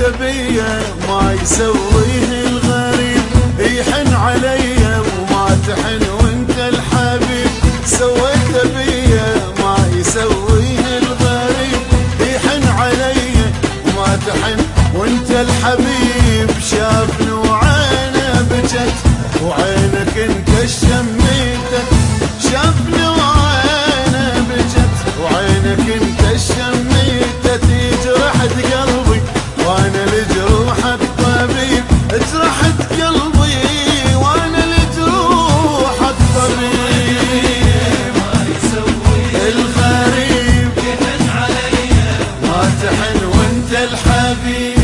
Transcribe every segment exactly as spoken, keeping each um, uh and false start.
بيا ما يسويه الغريب، يحن عليا وما تحن وانت الحبيب. سويت بيا ما يسويه الغريب، يحن عليا وما تحن وانت الحبيب. شافني وعينه بجت وعينك انت الشميته، شافني وعينه بجت وعينك انت الشميته. تجرحت قلبي وانا لجروح الطبيب، جرحت قلبي وانا لجروح الطبيب. ما يسوي الغريب يحن عليا ما تحن وانت الحبيب.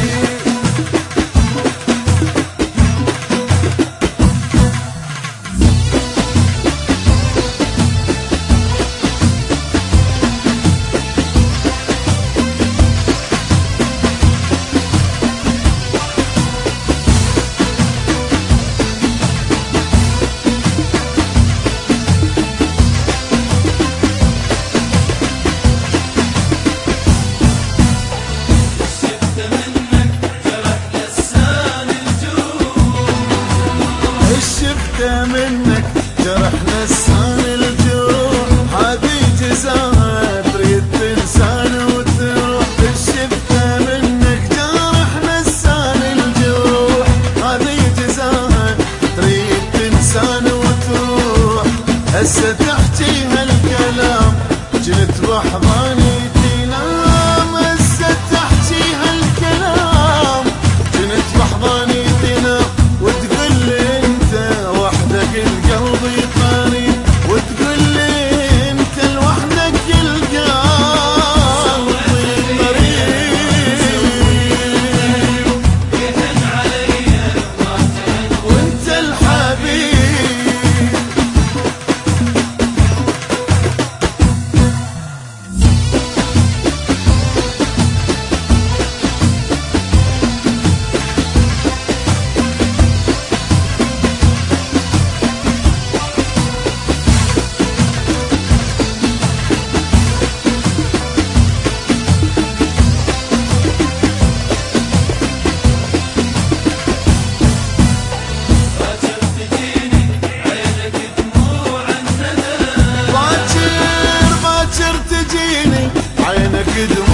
منك جرح نسان الجروح، هذه جزاها تريد تنسان وتروح. الشفته منك جرح نسان الجروح، هذه جزاها تريد تنسان وتروح. هسه تحكي هالكلام جنت بحضاني تنام، هسه تحكي هالكلام جنت بحضاني تنام. وتقول لي القلب يطاري، وتقول لي انت لوحدك القلب مريض. يحن عليا ما تحن وانت الحبيب. عينك دموع